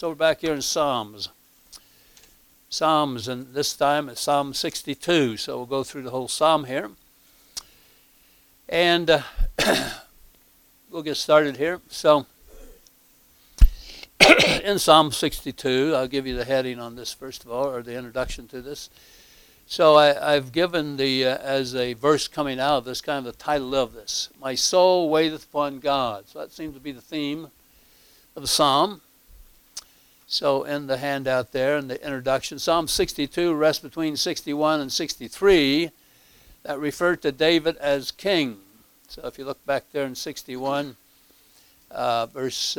So we're back here in Psalms. And this time it's Psalm 62. So we'll go through the whole Psalm here. And we'll get started here. So in Psalm 62, I'll give you the heading on this first of all, or the introduction to this. So I've given as a verse coming out of this, kind of the title of this, My Soul Waiteth Upon God. So that seems to be the theme of the Psalm. So in the handout there, in the introduction, Psalm 62 rests between 61 and 63 that refer to David as king. So if you look back there in 61, verse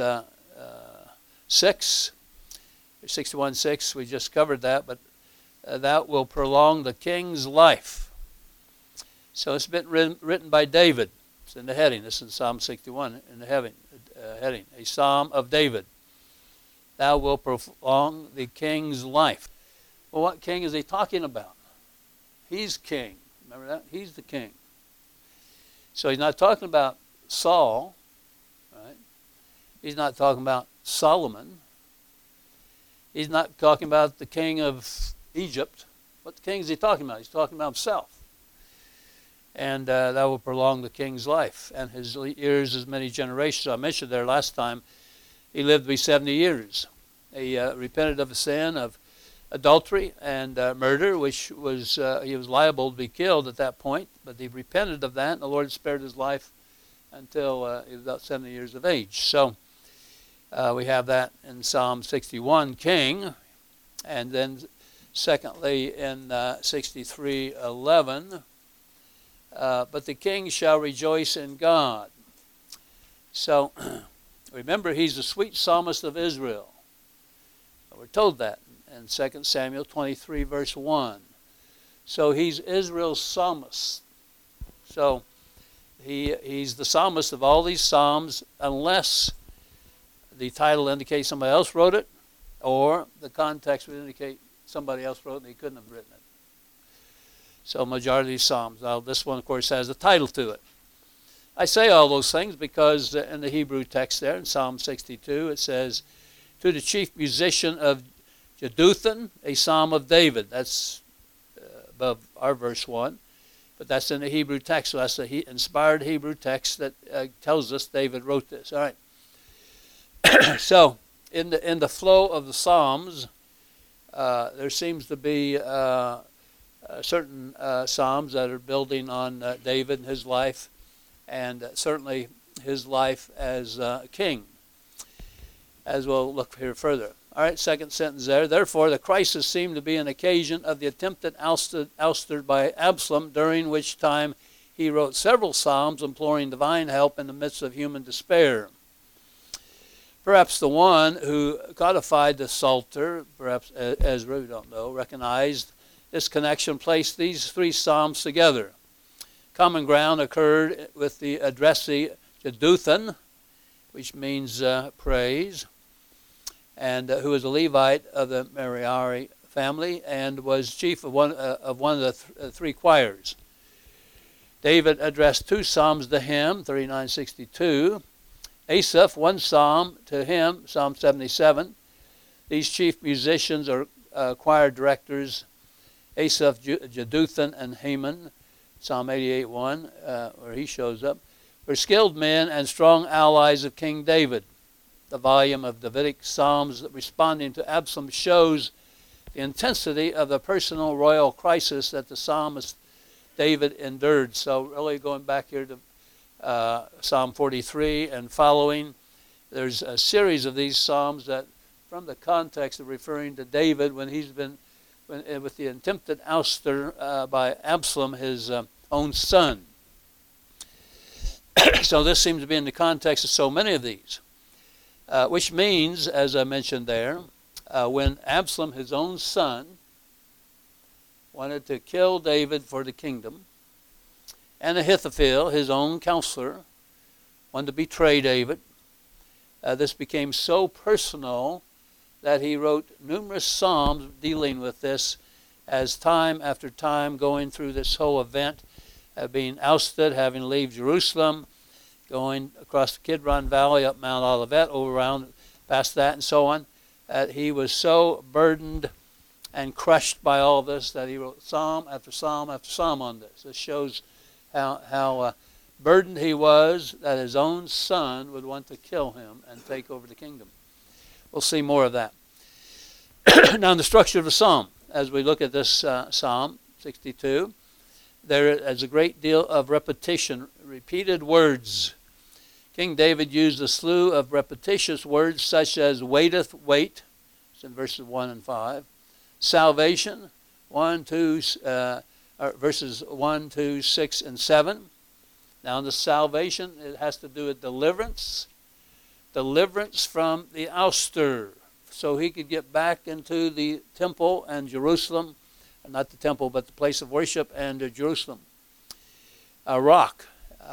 6, 61:6, we just covered that, but that will prolong the king's life. So it's been written by David. It's in the heading. This is Psalm 61 in the heading, a psalm of David. Thou will prolong the king's life. Well, what king is he talking about? He's king. Remember that? He's the king. So he's not talking about Saul, right? He's not talking about Solomon. He's not talking about the king of Egypt. What king is he talking about? He's talking about himself. And that will prolong the king's life. And his years as many generations. I mentioned there last time, he lived to be 70 years. He repented of a sin of adultery and murder, which was he was liable to be killed at that point. But he repented of that, and the Lord spared his life until he was about 70 years of age. So we have that in Psalm 61, king. And then secondly in 63:11, but the king shall rejoice in God. So remember, he's the sweet psalmist of Israel. We're told that in 2 Samuel 23, verse 1. So he's Israel's psalmist. So he's the psalmist of all these psalms, unless the title indicates somebody else wrote it, or the context would indicate somebody else wrote it and he couldn't have written it. So majority of these psalms. Now this one, of course, has a title to it. I say all those things because in the Hebrew text there, in Psalm 62, it says, to the chief musician of Jeduthun, a psalm of David. That's above our verse 1. But that's in the Hebrew text. So that's the inspired Hebrew text that tells us David wrote this. All right. So in the flow of the Psalms, there seems to be certain Psalms that are building on David and his life, and certainly his life as king, as we'll look here further. All right, second sentence there. Therefore, the crisis seemed to be an occasion of the attempted ouster by Absalom, during which time he wrote several psalms imploring divine help in the midst of human despair. Perhaps the one who codified the Psalter, perhaps Ezra, we don't know, recognized this connection, placed these three psalms together. Common ground occurred with the addressee Jeduthun, which means praise, and who was a Levite of the Merari family and was chief of one of the three choirs. David addressed two psalms to him, 39:62. Asaph, one psalm to him, Psalm 77. These chief musicians or choir directors, Asaph, Jeduthun, and Heman, Psalm 88:1, where he shows up, were skilled men and strong allies of King David. The volume of Davidic psalms responding to Absalom shows the intensity of the personal royal crisis that the psalmist David endured. So really going back here to Psalm 43 and following, there's a series of these psalms that, from the context of referring to David when he's been with the attempted ouster by Absalom, his own son. So this seems to be in the context of so many of these, which means, as I mentioned there, when Absalom, his own son, wanted to kill David for the kingdom, and Ahithophel, his own counselor, wanted to betray David, this became so personal that he wrote numerous psalms dealing with this, as time after time going through this whole event, being ousted, having to leave Jerusalem, going across the Kidron Valley, up Mount Olivet, over around past that and so on. he was so burdened and crushed by all this that he wrote psalm after psalm after psalm on this. This shows how burdened he was that his own son would want to kill him and take over the kingdom. We'll see more of that. Now, in the structure of the psalm, as we look at this Psalm 62, there is a great deal of repetition, repeated words. King David used a slew of repetitious words such as waiteth, wait, it's in verses 1 and 5. Salvation, verses 1, 2, 6, and 7. Now in the salvation, it has to do with deliverance. Deliverance from the ouster, so he could get back into the temple and Jerusalem. Not the temple, but the place of worship and Jerusalem. A rock,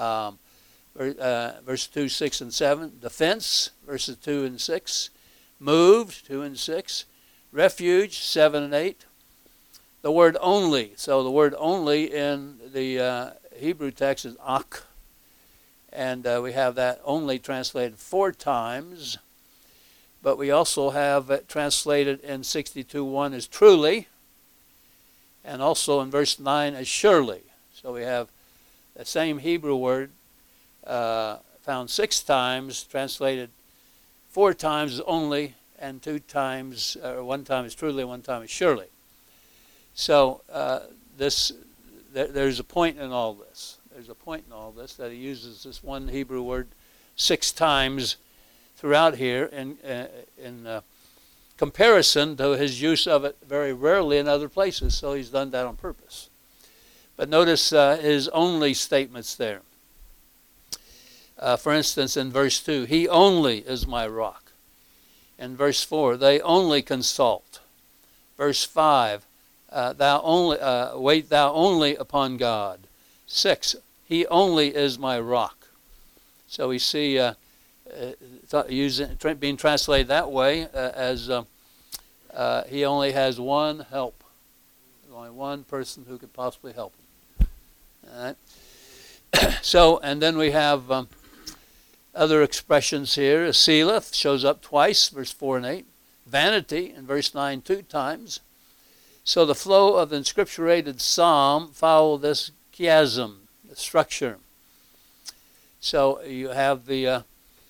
verse 2, 6, and 7. Defense, verses 2 and 6. Moved, 2 and 6. Refuge, 7 and 8. The word only. So the word only in the Hebrew text is ak. And we have that only translated 4 times. But we also have it translated in 62:1 as truly. And also in verse 9 as surely. So we have the same Hebrew word found 6 times, translated 4 times as only, and 2 times, or 1 time as truly, 1 time as surely. So there's a point in all this. There's a point in all this that he uses this one Hebrew word 6 times throughout here in comparison to his use of it very rarely in other places, so he's done that on purpose. But notice his only statements there. For instance, in verse 2, he only is my rock. In verse 4, they only consult. Verse 5, wait thou only upon God. 6, he only is my rock. So we see being translated that way as he only has one help. There's only one person who could possibly help him. All right. So, and then we have other expressions here. Seleth shows up twice, verse 4 and 8. Vanity in verse 9 2 times. So the flow of the inscripturated psalm follow this chiasm, the structure. So you have the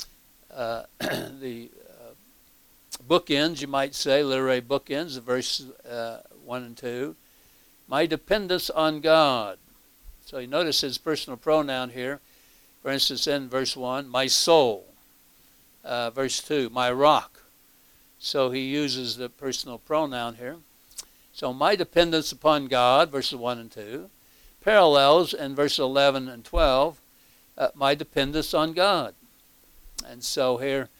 bookends, you might say, literary bookends, verse 1 and 2. My dependence on God. So you notice his personal pronoun here. For instance, in verse 1, my soul. Verse 2, my rock. So he uses the personal pronoun here. So my dependence upon God, verses 1 and 2. Parallels in verses 11 and 12, my dependence on God. And so here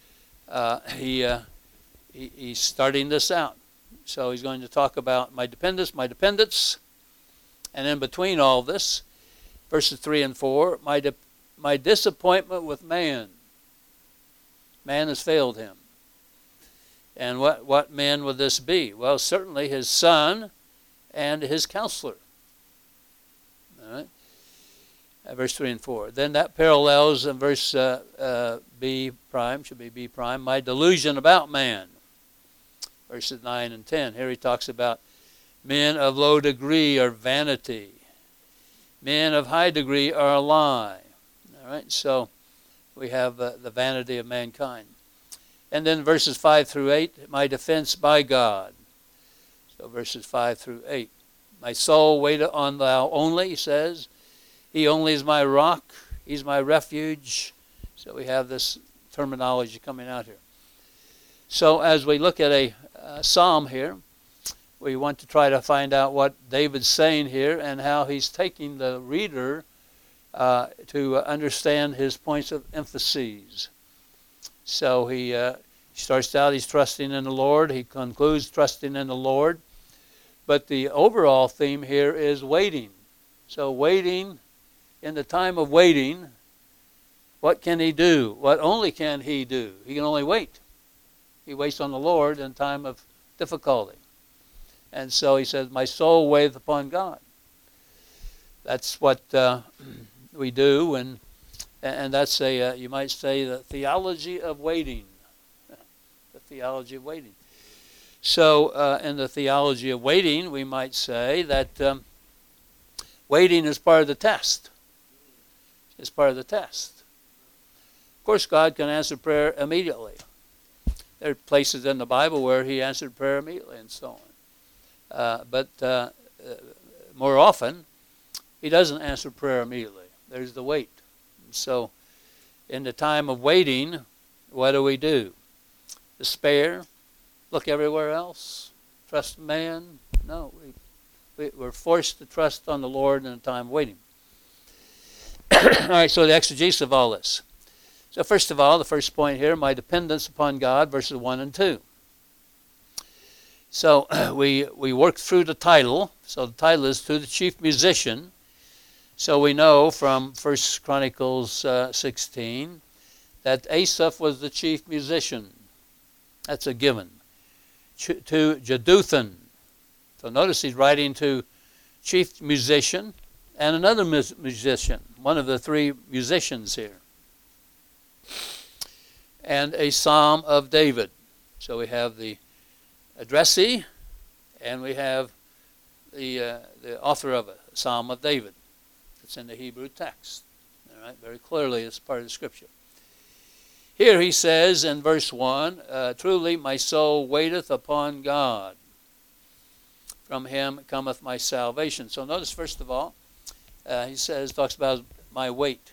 he's starting this out. So he's going to talk about my dependence. And in between all this, verses 3 and 4, my disappointment with man. Man has failed him. And what man would this be? Well, certainly his son and his counselor. All right. Verse 3 and 4. Then that parallels in verse B prime, should be B prime, my delusion about man. Verses 9 and 10. Here he talks about men of low degree are vanity. Men of high degree are a lie. All right, so we have the vanity of mankind. And then verses 5 through 8, my defense by God. So verses 5 through 8. My soul waiteth on thou only, he says. He only is my rock. He's my refuge. So we have this terminology coming out here. So as we look at a psalm here, we want to try to find out what David's saying here and how he's taking the reader to understand his points of emphasis. So he starts out, he's trusting in the Lord. He concludes trusting in the Lord. But the overall theme here is waiting. So waiting, in the time of waiting, what can he do? What only can he do? He can only wait. He waits on the Lord in time of difficulty. And so he says, my soul waiteth upon God. That's what we do, and that's you might say, the theology of waiting. The theology of waiting. So in the theology of waiting, we might say that waiting is part of the test. It's part of the test. Of course, God can answer prayer immediately. There are places in the Bible where he answered prayer immediately and so on. But more often, he doesn't answer prayer immediately. There's the wait. So in the time of waiting, what do? Despair? Look everywhere else? Trust man? No. We're forced to trust on the Lord in the time of waiting. All right, so the exegesis of all this. So first of all, the first point here, my dependence upon God, verses 1 and 2. So we worked through the title. So the title is To the Chief Musician. So we know from 1 Chronicles 16 that Asaph was the chief musician. That's a given. To Jeduthun. So notice he's writing to chief musician and another musician, one of the three musicians here. And a psalm of David. So we have the addressee and we have the author of it, a psalm of David. It's in the Hebrew text. All right, very clearly it's part of the scripture. Here he says in verse 1, truly my soul waiteth upon God. From him cometh my salvation. So notice first of all, he talks about my wait.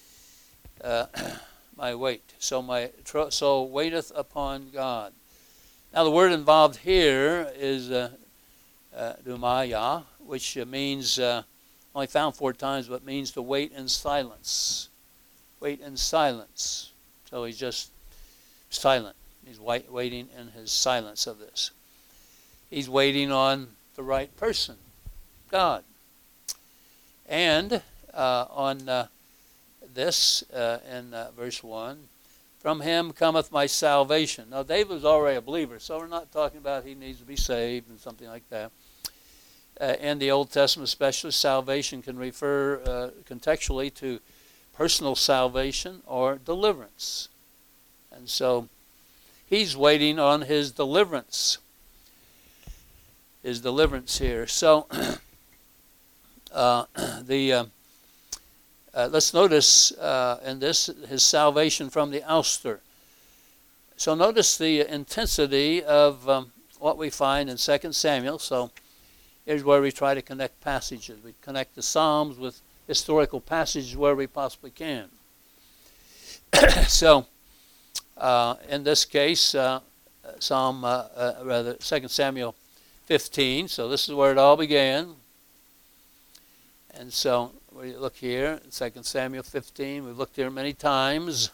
My wait. So my soul waiteth upon God. Now the word involved here is dumaya, which means, only found 4 times, but means to wait in silence. Wait in silence. So he's just silent. He's waiting in his silence of this. He's waiting on the right person, God. And on this, in verse 1, from him cometh my salvation. Now David was already a believer, so we're not talking about he needs to be saved and something like that. In the Old Testament especially, salvation can refer contextually to personal salvation or deliverance. And so he's waiting on his deliverance. His deliverance here. So let's notice in this his salvation from the ouster. So notice the intensity of what we find in 2 Samuel. So here's where we try to connect passages. We connect the Psalms with historical passages where we possibly can. So, in this case, 2 Samuel 15. So this is where it all began. And so we look here, 2 Samuel 15. We've looked here many times.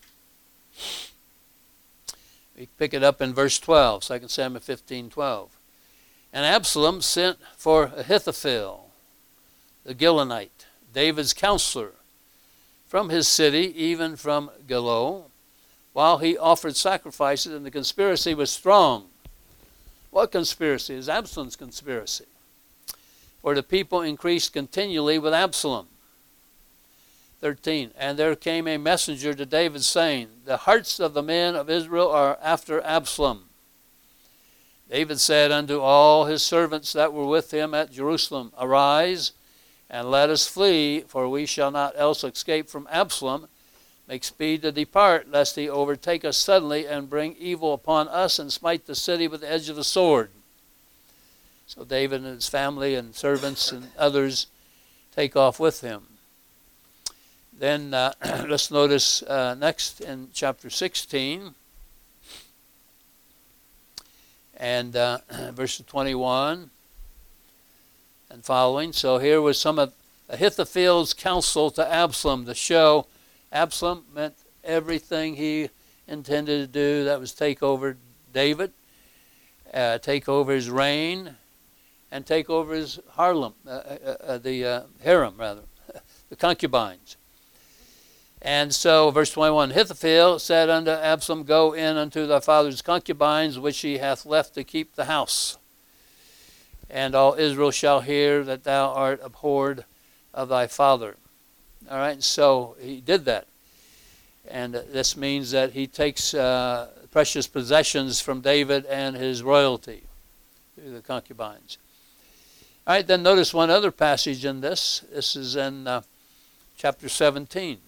We pick it up in verse 12, 2 Samuel 15:12. And Absalom sent for Ahithophel, the Gilonite, David's counselor, from his city, even from Gilo, while he offered sacrifices, and the conspiracy was strong. What conspiracy? It was Absalom's conspiracy. For the people increased continually with Absalom. 13. And there came a messenger to David, saying, the hearts of the men of Israel are after Absalom. David said unto all his servants that were with him at Jerusalem, arise, and let us flee, for we shall not else escape from Absalom. Make speed to depart, lest he overtake us suddenly and bring evil upon us and smite the city with the edge of the sword. So David and his family and servants and others take off with him. Then let's notice next in chapter 16 and verse 21 and following. So here was some of Ahithophel's counsel to Absalom to show Absalom meant everything he intended to do. That was take over David, take over his reign, and take over his harem, the concubines. And so, verse 21, Ahithophel said unto Absalom, go in unto thy father's concubines, which he hath left to keep the house. And all Israel shall hear that thou art abhorred of thy father. All right, so he did that. And this means that he takes precious possessions from David and his royalty through the concubines. All right, then notice one other passage in this. This is in chapter 17.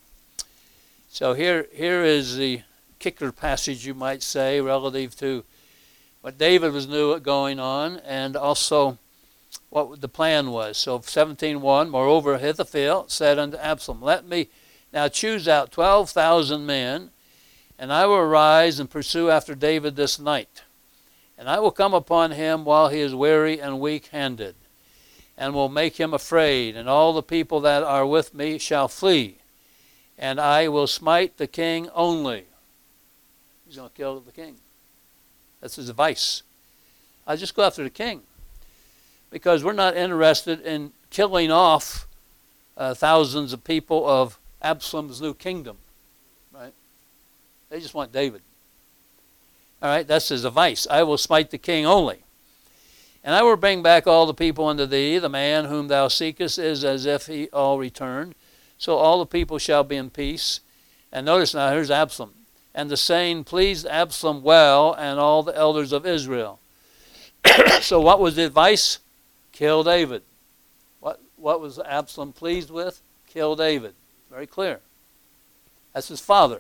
So here is the kicker passage, you might say, relative to what David was knew going on and also what the plan was. So 17:1, moreover, Ahithophel said unto Absalom, let me now choose out 12,000 men, and I will arise and pursue after David this night. And I will come upon him while he is weary and weak-handed, and will make him afraid, and all the people that are with me shall flee. And I will smite the king only. He's going to kill the king. That's his advice. I'll just go after the king. Because we're not interested in killing off thousands of people of Absalom's new kingdom. Right? They just want David. All right, that's his advice. I will smite the king only. And I will bring back all the people unto thee. The man whom thou seekest is as if he all returned. So all the people shall be in peace. And notice now, here's Absalom. And the saying pleased Absalom well, and all the elders of Israel. So what was the advice? Kill David. What was Absalom pleased with? Kill David. Very clear. That's his father.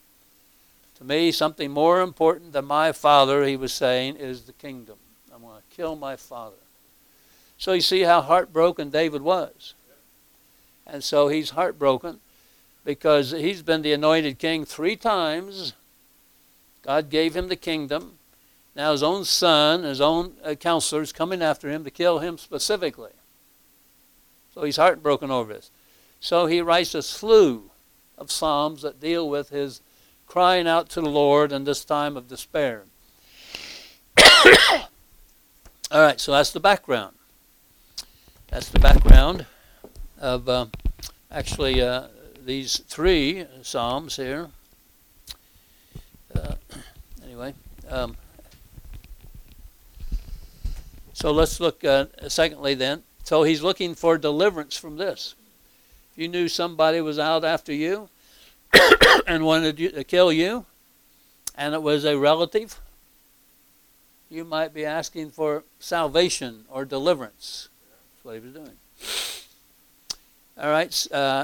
To me, something more important than my father, he was saying, is the kingdom. I'm going to kill my father. So you see how heartbroken David was. And so he's heartbroken because he's been the anointed king 3 times. God gave him the kingdom. Now his own son, his own counselors coming after him to kill him specifically. So he's heartbroken over this. So he writes a slew of psalms that deal with his crying out to the Lord in this time of despair. All right, so that's the background. That's the background of these 3 psalms here. Anyway, so let's look secondly then. So he's looking for deliverance from this. If you knew somebody was out after you and wanted to kill you, and it was a relative, you might be asking for salvation or deliverance. That's what he was doing. All right,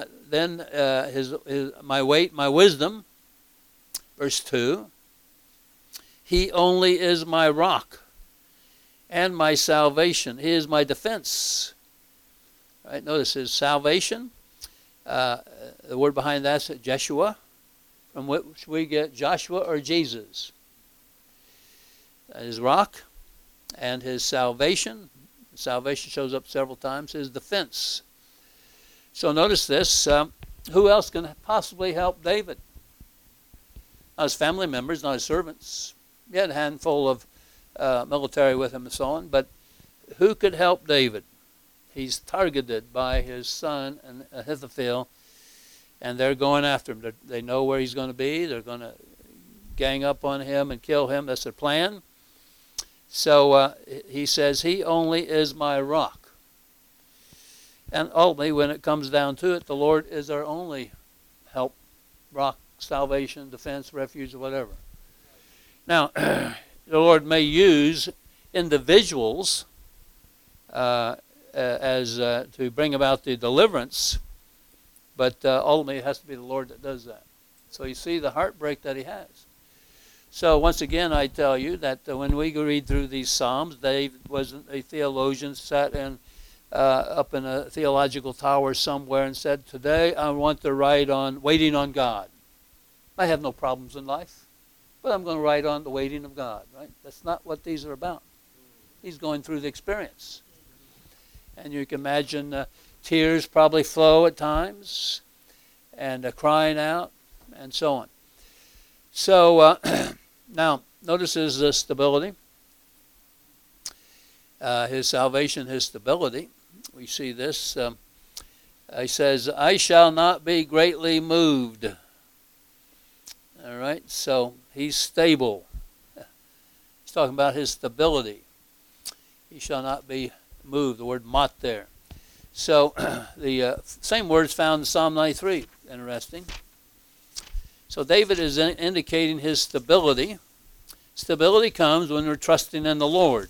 then my wisdom, verse 2. He only is my rock and my salvation. He is my defense. All right, notice his salvation. The word behind that is Jeshua, from which we get Joshua or Jesus. His rock and his salvation. Salvation shows up several times. His defense. So notice this. Who else can possibly help David? Not his family members, not his servants. He had a handful of military with him and so on. But who could help David? He's targeted by his son and Ahithophel, and they're going after him. They know where he's going to be. They're going to gang up on him and kill him. That's their plan. So he says, he only is my rock. And ultimately, when it comes down to it, the Lord is our only help, rock, salvation, defense, refuge, or whatever. Now, the Lord may use individuals to bring about the deliverance, but ultimately it has to be the Lord that does that. So you see the heartbreak that he has. So once again, I tell you that when we read through these Psalms, David wasn't a theologian, sat up in a theological tower somewhere and said, today I want to write on waiting on God. I have no problems in life, but I'm going to write on the waiting of God. Right? That's not what these are about. He's going through the experience. And you can imagine tears probably flow at times, and crying out, and so on. So now, notice his stability. His salvation, his stability. We see this. He says, I shall not be greatly moved. All right, so he's stable. He's talking about his stability. He shall not be moved. The word mot there. So the same words found in Psalm 93. Interesting. So David is indicating his stability. Stability comes when we're trusting in the Lord.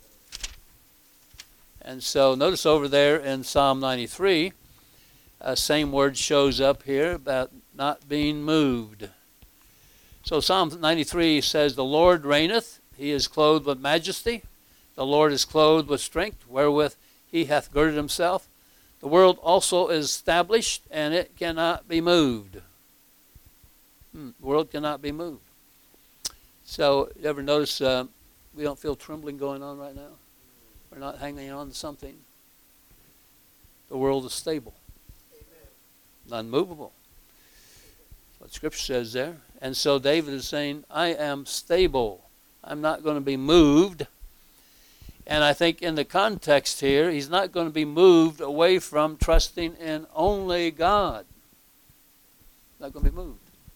And so notice over there in Psalm 93, same word shows up here about not being moved. So Psalm 93 says, the Lord reigneth, he is clothed with majesty. The Lord is clothed with strength, wherewith he hath girded himself. The world also is established, and it cannot be moved. The world cannot be moved. So, you ever notice we don't feel trembling going on right now? We're not hanging on to something. The world is stable. Amen. Unmovable. That's what Scripture says there. And so David is saying, I am stable. I'm not going to be moved. And I think in the context here, he's not going to be moved away from trusting in only God. Not going to be moved.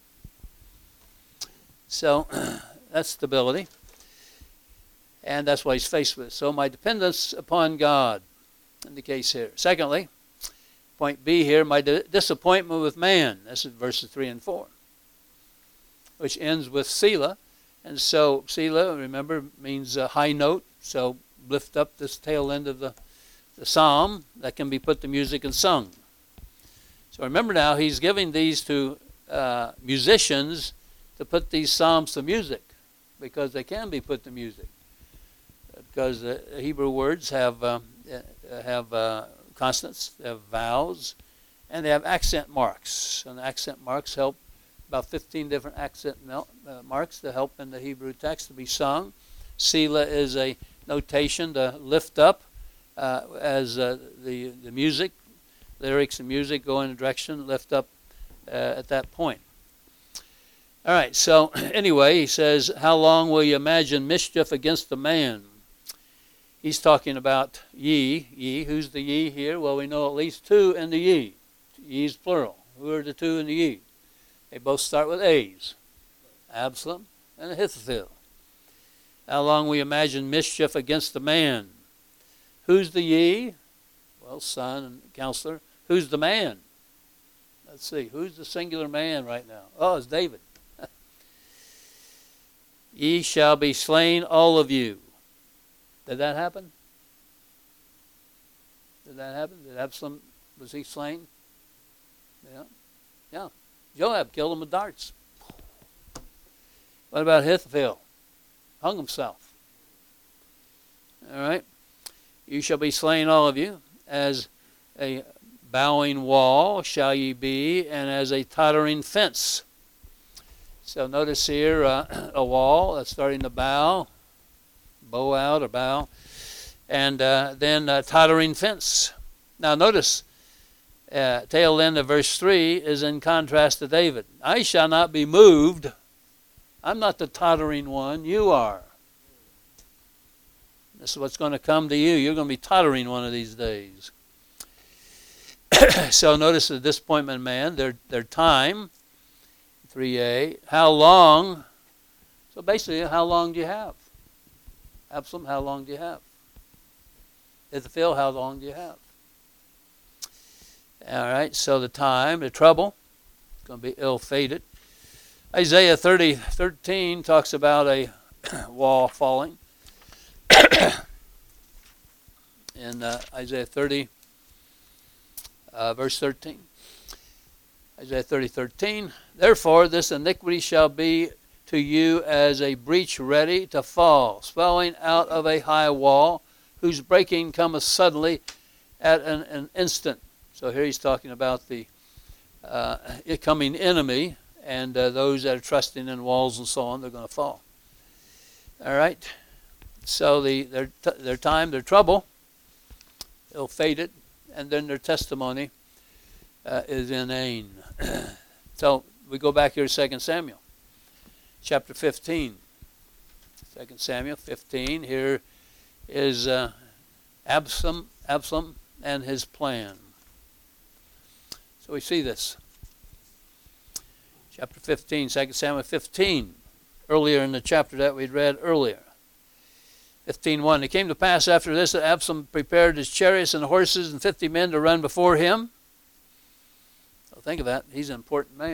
So that's stability. And that's what he's faced with. So my dependence upon God in the case here. Secondly, point B here, my disappointment with man. This is verses 3 and 4, which ends with Selah. And so Selah, remember, means a high note. So lift up this tail end of the psalm that can be put to music and sung. So remember now, he's giving these to musicians to put these psalms to music, because they can be put to music. Because the Hebrew words have consonants, they have vowels, and they have accent marks. And the accent marks help, about 15 different accent marks to help in the Hebrew text to be sung. Selah is a notation to lift up as the music, lyrics and music go in a direction, lift up at that point. All right, so anyway, he says, how long will you imagine mischief against the man? He's talking about ye. Who's the ye here? Well, we know at least two in the ye. Ye's plural. Who are the two in the ye? They both start with A's. Absalom and Ahithophel. How long will you imagine mischief against the man? Who's the ye? Well, son and counselor. Who's the man? Let's see. Who's the singular man right now? Oh, it's David. Ye shall be slain, all of you. Did that happen? Did that happen? Did Absalom, was he slain? Yeah. Joab killed him with darts. What about Ahithophel? Hung himself. All right. You shall be slain, all of you, as a bowing wall shall ye be, and as a tottering fence. So notice here a wall that's starting to bow out or bow, and then a tottering fence. Now notice, tail end of verse 3 is in contrast to David. I shall not be moved. I'm not the tottering one, you are. This is what's going to come to you. You're going to be tottering one of these days. So notice the disappointment man, their time, 3a. How long? So basically, how long do you have? Absalom, how long do you have? Ahithophel, how long do you have? All right, so the time, the trouble, it's going to be ill-fated. Isaiah 30:13 talks about a wall falling. In Isaiah 30, verse 13. Isaiah 30:13. Therefore, this iniquity shall be to you as a breach ready to fall, swelling out of a high wall, whose breaking cometh suddenly at an instant. So here he's talking about the coming enemy, and those that are trusting in walls and so on, they're going to fall. All right. So their time, their trouble, ill-fated, and then their testimony is inane. So we go back here to 2 Samuel, chapter 15. 2 Samuel 15. Here is Absalom and his plan. So we see this. Chapter 15, 2 Samuel 15. Earlier in the chapter that we'd read earlier. 15:1. It came to pass after this that Absalom prepared his chariots and horses and 50 men to run before him. So think of that. He's an important man.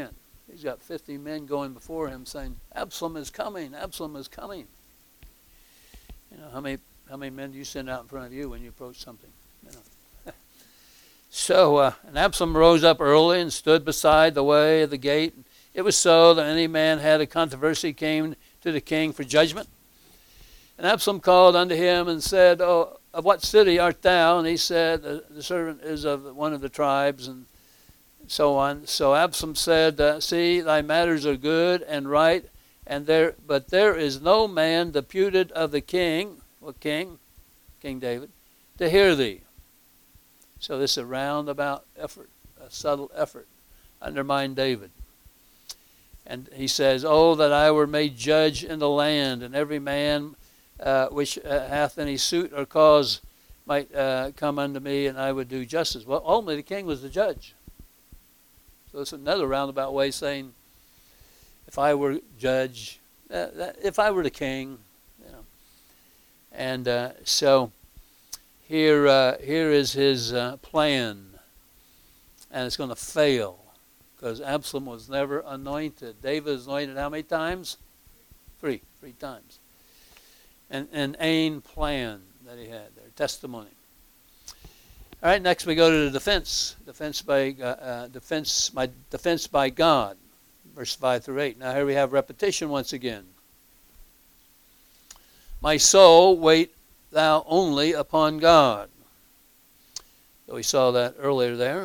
He's got 50 men going before him saying, Absalom is coming, Absalom is coming. You know, how many men do you send out in front of you when you approach something? You know. So, and Absalom rose up early and stood beside the way of the gate. It was so that any man had a controversy came to the king for judgment. And Absalom called unto him and said, Oh, of what city art thou? And he said, the servant is of one of the tribes, and so on. So Absalom said, See, thy matters are good and right, but there is no man deputed of the king, what king? King David, to hear thee. So this is a roundabout effort, a subtle effort, undermine David. And he says, Oh, that I were made judge in the land, and every man which hath any suit or cause might come unto me, and I would do justice. Well, only the king was the judge. So it's another roundabout way saying, if I were judge, if I were the king, you know. And so here is his plan, and it's going to fail. Because Absalom was never anointed. David was anointed how many times? Three times. And an aim plan that he had there, testimony. All right, next we go to the defense. Defense by God, verse 5 through 8. Now here we have repetition once again. My soul, wait thou only upon God. So we saw that earlier there.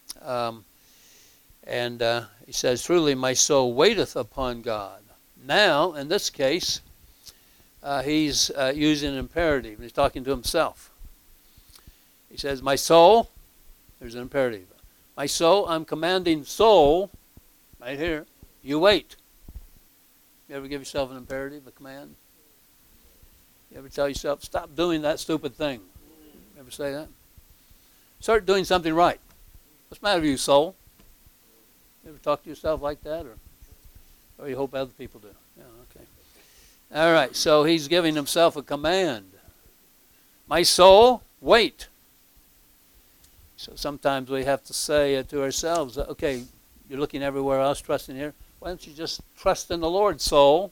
And he says, Truly my soul waiteth upon God. Now, in this case, he's using an imperative. He's talking to himself. He says, my soul, there's an imperative. My soul, I'm commanding soul, right here, you wait. You ever give yourself an imperative, a command? You ever tell yourself, stop doing that stupid thing? You ever say that? Start doing something right. What's the matter with you, soul? You ever talk to yourself like that, or you hope other people do? Yeah, okay. All right, so he's giving himself a command. My soul, wait. So sometimes we have to say to ourselves, okay, you're looking everywhere else, trusting here. Why don't you just trust in the Lord, soul?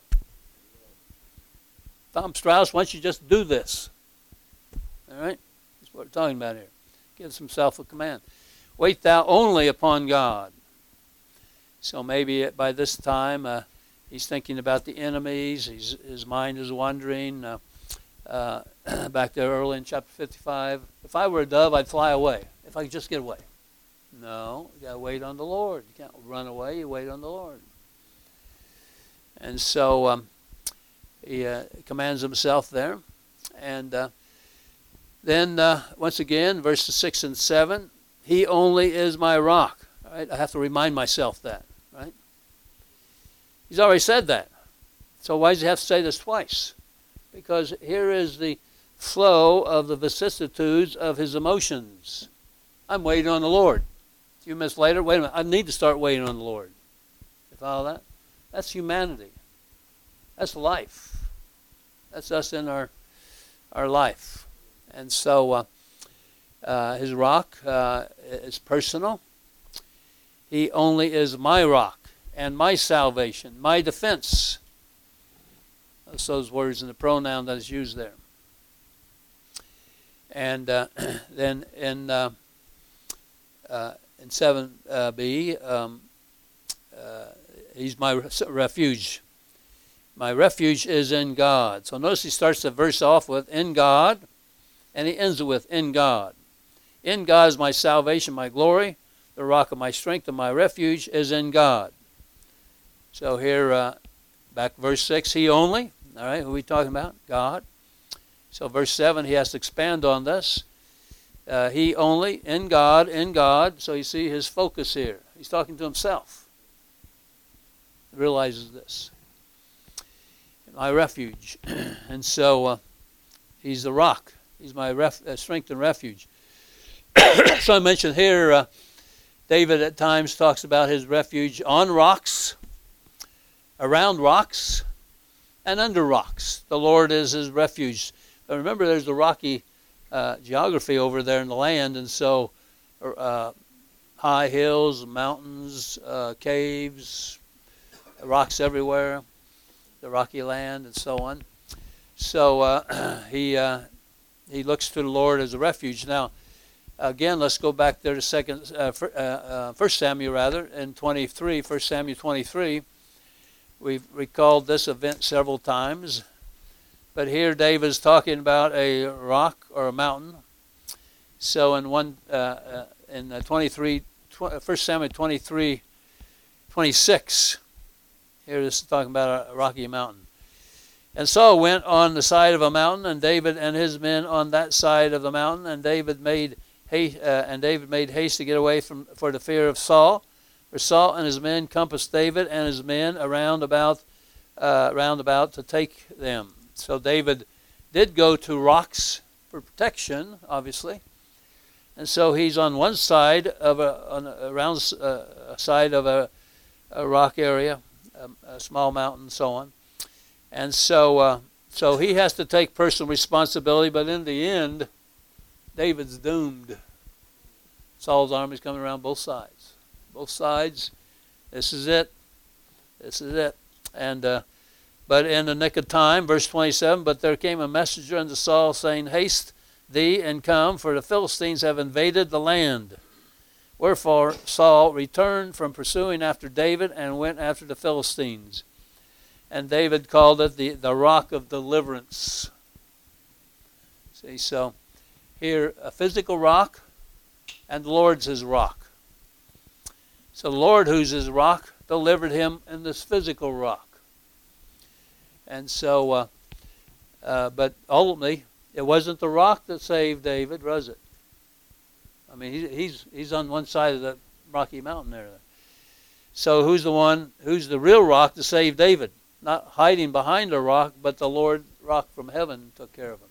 Tom Strauss, why don't you just do this? All right? That's what we're talking about here. Gives himself a command. Wait thou only upon God. So maybe by this time he's thinking about the enemies. His mind is wandering. Back there early in chapter 55. If I were a dove, I'd fly away. If I could just get away. No, you got to wait on the Lord. You can't run away. You wait on the Lord. And so he commands himself there. And then once again, verses 6 and 7, he only is my rock. All right? I have to remind myself that. Right? He's already said that. So why does he have to say this twice? Because here is the flow of the vicissitudes of his emotions. I'm waiting on the Lord. A few minutes later, wait a minute, I need to start waiting on the Lord. You follow that? That's humanity. That's life. That's us in our life. And so his rock is personal. He only is my rock and my salvation, my defense. That's those words in the pronoun that is used there. And then in 7b, he's my refuge. My refuge is in God. So notice he starts the verse off with, in God, and he ends it with, in God. In God is my salvation, my glory. The rock of my strength and my refuge is in God. So here, back verse 6, he only. All right, who are we talking about? God. So verse 7, he has to expand on this. He only, in God, in God. So you see his focus here. He's talking to himself. He realizes this. My refuge. And so he's the rock. He's my strength and refuge. So I mentioned here, David at times talks about his refuge on rocks, around rocks, and under rocks. The Lord is his refuge. But remember, there's the rocky geography over there in the land, and so high hills, mountains, caves, rocks everywhere, the rocky land, and so on. So he looks to the Lord as a refuge. Now, again, let's go back there to 1 Samuel rather, in 23, 1 Samuel 23. We've recalled this event several times, but here David's talking about a rock or a mountain. So in 1 Samuel 23, 26, here this is talking about a rocky mountain. And Saul went on the side of a mountain, and David and his men on that side of the mountain, and David made haste to get away for the fear of Saul. For Saul and his men compassed David and his men round about to take them. So David did go to rocks for protection, obviously, and so he's on one side of a side of a rock area, a small mountain, so on, and so he has to take personal responsibility. But in the end, David's doomed. Saul's army's coming around both sides. Both sides. This is it. And but in the nick of time, verse 27, but there came a messenger unto Saul, saying, Haste thee and come, for the Philistines have invaded the land. Wherefore Saul returned from pursuing after David and went after the Philistines. And David called it the rock of deliverance. See, so here a physical rock, and the Lord's his rock. So the Lord, who's his rock, delivered him in this physical rock. And so, but ultimately, it wasn't the rock that saved David, was it? I mean, he's on one side of the Rocky Mountain there. So who's the real rock to save David? Not hiding behind a rock, but the Lord rock from heaven took care of him.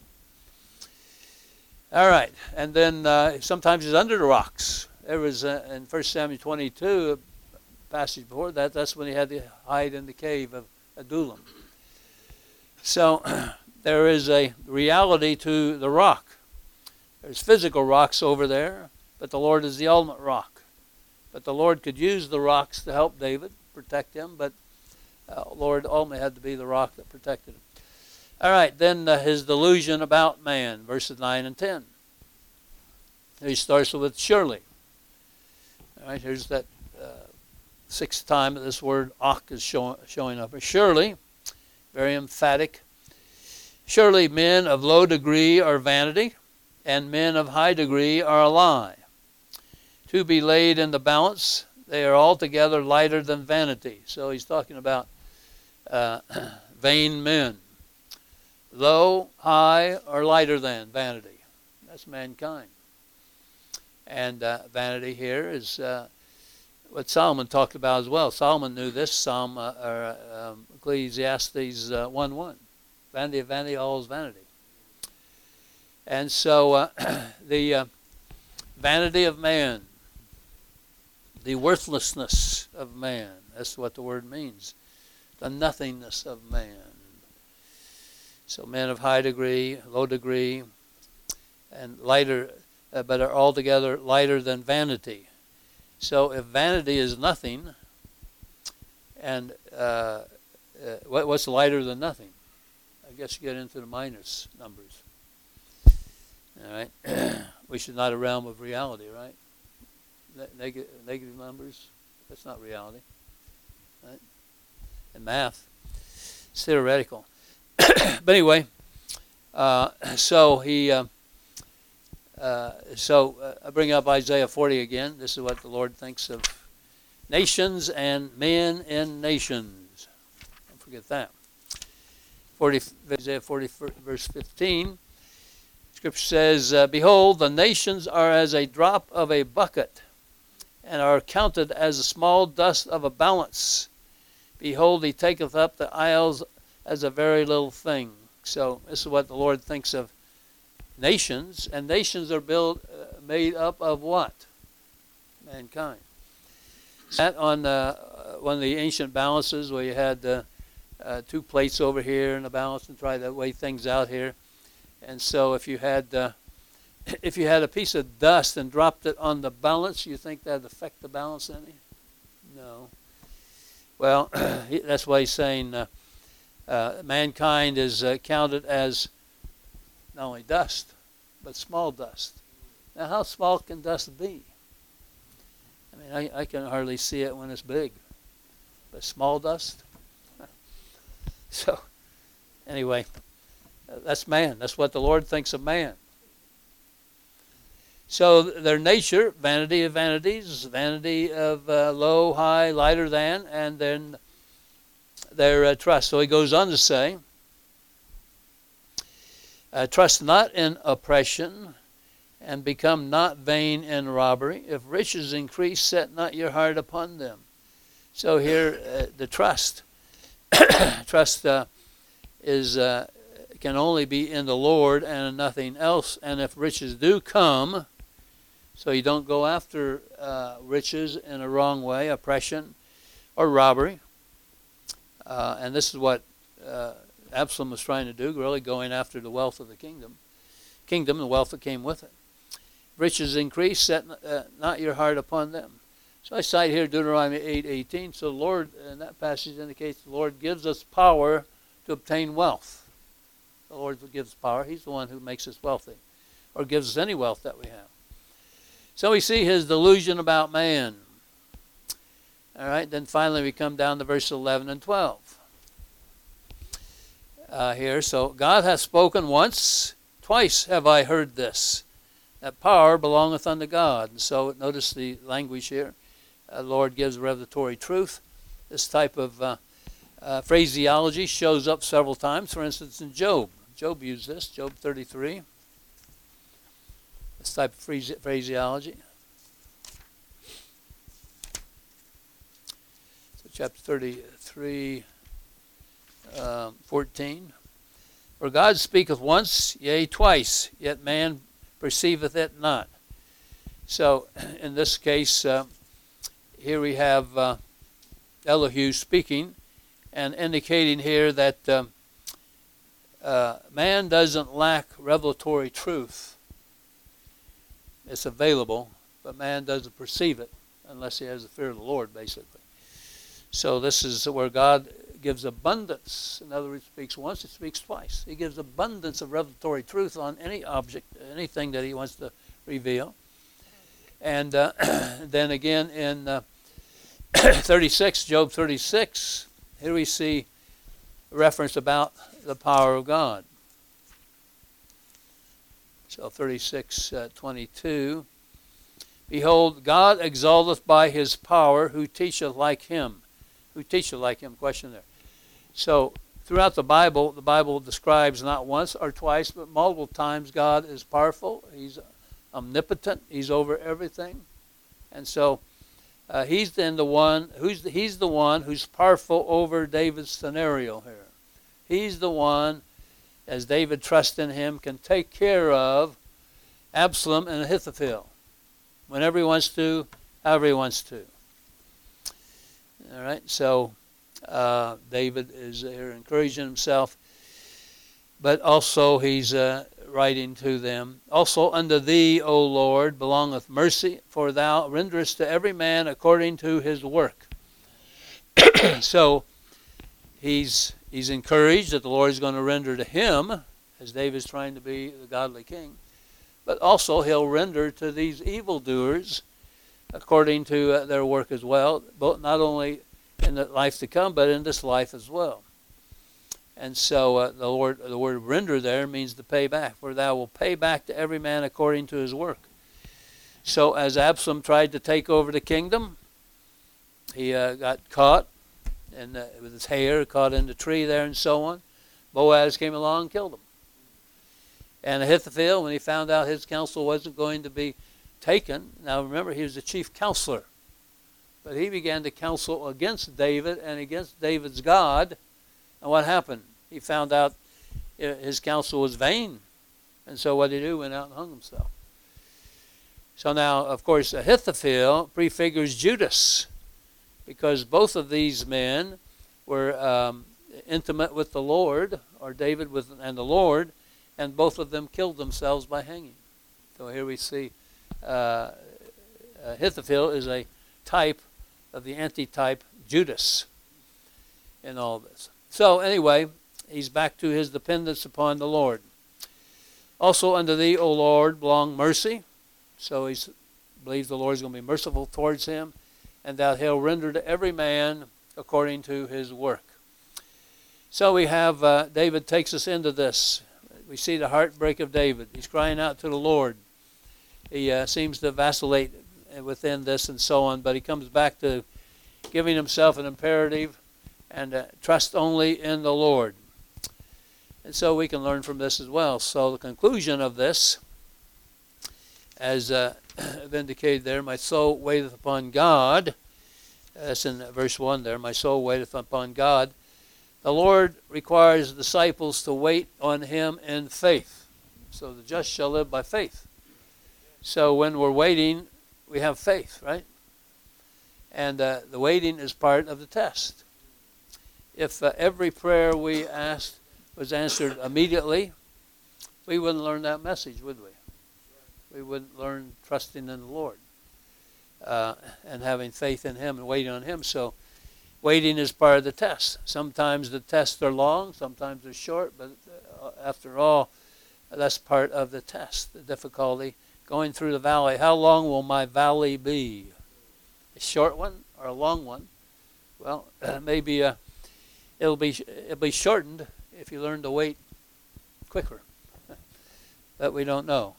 All right, and then sometimes he's under the rocks. There was in 1 Samuel 22, a passage before that, that's when he had to hide in the cave of Adullam. So there is a reality to the rock. There's physical rocks over there, but the Lord is the ultimate rock. But the Lord could use the rocks to help David, protect him, but Lord ultimately had to be the rock that protected him. All right, then his delusion about man, verses 9 and 10. He starts with surely. All right, here's that sixth time that this word "ak" is showing up. Surely, very emphatic. Surely men of low degree are vanity, and men of high degree are a lie. To be laid in the balance, they are altogether lighter than vanity. So he's talking about vain men. Low, high, or lighter than vanity. That's mankind. And vanity here is what Solomon talked about as well. Solomon knew this, Ecclesiastes 1:1. Vanity of vanity, all is vanity. And so the vanity of man, the worthlessness of man, that's what the word means. The nothingness of man. So men of high degree, low degree, and lighter, but are altogether lighter than vanity. So if vanity is nothing, and what's lighter than nothing? I guess you get into the minus numbers. All right, we should not a realm of reality, right? Negative numbers, that's not reality, right? And math, it's theoretical. But anyway, so I bring up Isaiah 40 again. This is what the Lord thinks of nations and men in nations. Don't forget that. Isaiah 40, verse 15. Scripture says, Behold, the nations are as a drop of a bucket, and are counted as the small dust of a balance. Behold, he taketh up the isles as a very little thing. So this is what the Lord thinks of nations, and nations are made up of what? Mankind. That on one of the ancient balances where you had two plates over here in the balance and try to weigh things out here. And so if you had a piece of dust and dropped it on the balance, you think that'd affect the balance any? No. Well, that's why he's saying mankind is counted as not only dust, but small dust. Now, how small can dust be? I mean, I can hardly see it when it's big. But small dust? So, anyway, that's man. That's what the Lord thinks of man. So their nature, vanity of vanities, vanity of low, high, lighter than, and then their trust. So he goes on to say, trust not in oppression, and become not vain in robbery. If riches increase, set not your heart upon them. So here, the trust. Trust is can only be in the Lord and in nothing else. And if riches do come, so you don't go after riches in a wrong way, oppression or robbery. And this is what Absalom was trying to do, really going after the wealth of the kingdom, the wealth that came with it. Riches increase, set not your heart upon them. So I cite here Deuteronomy 8:18. So the Lord, in that passage indicates the Lord gives us power to obtain wealth. The Lord gives power. He's the one who makes us wealthy, or gives us any wealth that we have. So we see his delusion about man. All right, then finally we come down to verse 11 and 12. Here, so God hath spoken once, twice have I heard this, that power belongeth unto God. And so notice the language here. The Lord gives revelatory truth. This type of phraseology shows up several times. For instance, in Job. Job used this, Job 33. This type of phraseology. So chapter 33, 14. For God speaketh once, yea, twice, yet man perceiveth it not. So in this case, here we have Elihu speaking and indicating here that man doesn't lack revelatory truth. It's available, but man doesn't perceive it unless he has the fear of the Lord, basically. So this is where God gives abundance. In other words, speaks once, he speaks twice. He gives abundance of revelatory truth on any object, anything that he wants to reveal. And then again in 36, Job 36, here we see a reference about the power of God. So 36:22. Behold, God exalteth by his power, who teacheth like him. Who teacheth like him? Question there. So throughout the Bible describes not once or twice, but multiple times God is powerful. He's omnipotent. He's over everything. And so he's the one who's powerful over David's scenario here. He's the one, as David trusts in him, can take care of Absalom and Ahithophel whenever he wants to, however he wants to. All right, so David is here encouraging himself, but also he's writing to them. Also unto thee, O Lord, belongeth mercy, for thou renderest to every man according to his work. So he's encouraged that the Lord is going to render to him, as David's trying to be the godly king, but also he'll render to these evildoers according to their work as well, both not only in the life to come, but in this life as well. And so the word render there means to pay back, for thou will pay back to every man according to his work. So as Absalom tried to take over the kingdom, he got caught and with his hair caught in the tree there and so on. Boaz came along and killed him. And Ahithophel, when he found out his counsel wasn't going to be taken, now remember he was the chief counselor, but he began to counsel against David and against David's God. And what happened? He found out his counsel was vain. And so what did he do? Went out and hung himself. So now, of course, Ahithophel prefigures Judas, because both of these men were intimate with the Lord, or David and the Lord, and both of them killed themselves by hanging. So here we see Ahithophel is a type of the antitype Judas. in all this. So anyway, he's back to his dependence upon the Lord. Also unto thee, O Lord, belong mercy. So he believes the Lord is going to be merciful towards him, and that he'll render to every man according to his work. So we have, David takes us into this. We see the heartbreak of David. He's crying out to the Lord. He seems to vacillate within this and so on, but he comes back to giving himself an imperative and trust only in the Lord. And so we can learn from this as well. So the conclusion of this, as indicated there, my soul waiteth upon God. That's in verse 1 there. My soul waiteth upon God. The Lord requires disciples to wait on him in faith. So the just shall live by faith. So when we're waiting, we have faith, right? And the waiting is part of the test. If every prayer we asked was answered immediately, we wouldn't learn that message, would we? We wouldn't learn trusting in the Lord and having faith in him and waiting on him. So waiting is part of the test. Sometimes the tests are long, sometimes they're short, but after all, that's part of the test, the difficulty. Going through the valley, how long will my valley be? A short one or a long one? Well, maybe it'll be shortened if you learn to wait quicker. But we don't know.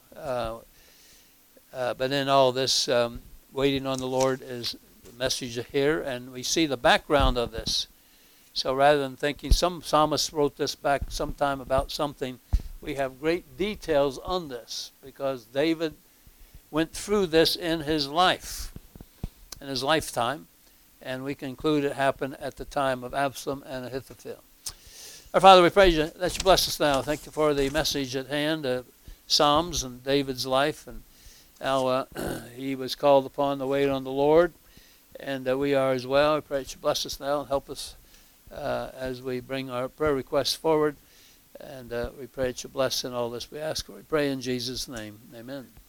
But in all this, waiting on the Lord is the message here, and we see the background of this. So rather than thinking some psalmist wrote this back sometime about something, we have great details on this because David went through this in his life, in his lifetime, and we conclude it happened at the time of Absalom and Ahithophel. Our Father, we praise you that you bless us now. Thank you for the message at hand, Psalms and David's life, and how he was called upon to wait on the Lord, and we are as well. I pray that you bless us now and help us as we bring our prayer requests forward, and we pray that you bless in all this we ask. We pray in Jesus' name. Amen.